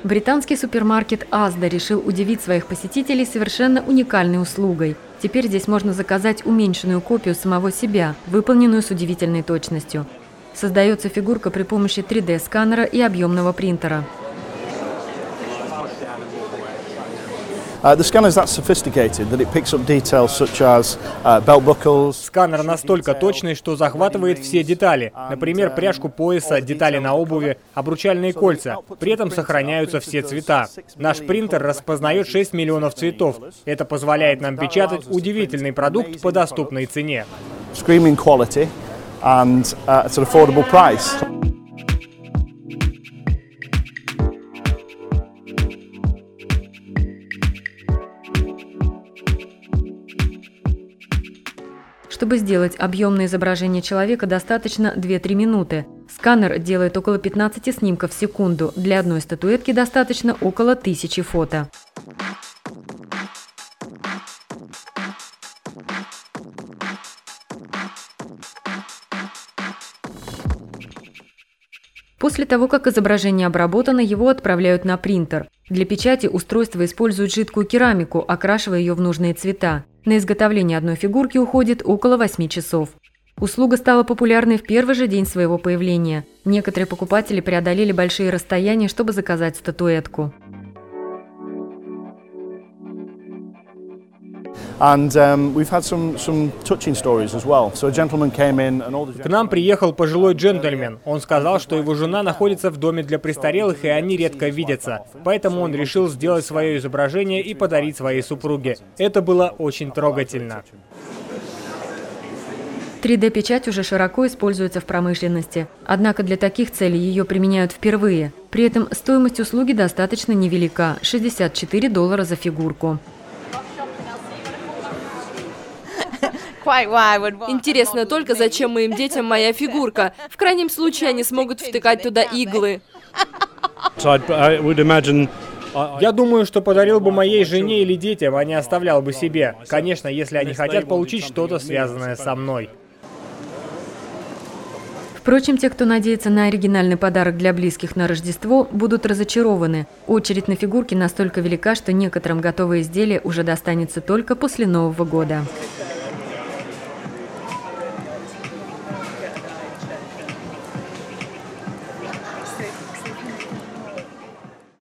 Британский супермаркет Asda решил удивить своих посетителей совершенно уникальной услугой. Теперь здесь можно заказать уменьшенную копию самого себя, выполненную с удивительной точностью. Создается фигурка при помощи 3D-сканера и объемного принтера. Сканер настолько точный, что захватывает все детали. Например, пряжку пояса, детали на обуви, обручальные кольца. При этом сохраняются все цвета. Наш принтер распознает 6 миллионов цветов. Это позволяет нам печатать удивительный продукт по доступной цене. Чтобы сделать объемное изображение человека, достаточно 2-3 минуты. Сканер делает около 15 снимков в секунду. Для одной статуэтки достаточно около 1000 фото. После того, как изображение обработано, его отправляют на принтер. Для печати устройство использует жидкую керамику, окрашивая ее в нужные цвета. На изготовление одной фигурки уходит около 8 часов. Услуга стала популярной в первый же день своего появления. Некоторые покупатели преодолели большие расстояния, чтобы заказать статуэтку. К нам приехал пожилой джентльмен. Он сказал, что его жена находится в доме для престарелых, и они редко видятся. Поэтому он решил сделать свое изображение и подарить своей супруге. Это было очень трогательно. 3D-печать уже широко используется в промышленности. Однако для таких целей ее применяют впервые. При этом стоимость услуги достаточно невелика – $64 за фигурку. Интересно только, зачем моим детям моя фигурка. В крайнем случае, они смогут втыкать туда иглы. Я думаю, что подарил бы моей жене или детям, а не оставлял бы себе. Конечно, если они хотят получить что-то, связанное со мной. Впрочем, те, кто надеется на оригинальный подарок для близких на Рождество, будут разочарованы. Очередь на фигурки настолько велика, что некоторым готовое изделие уже достанется только после Нового года.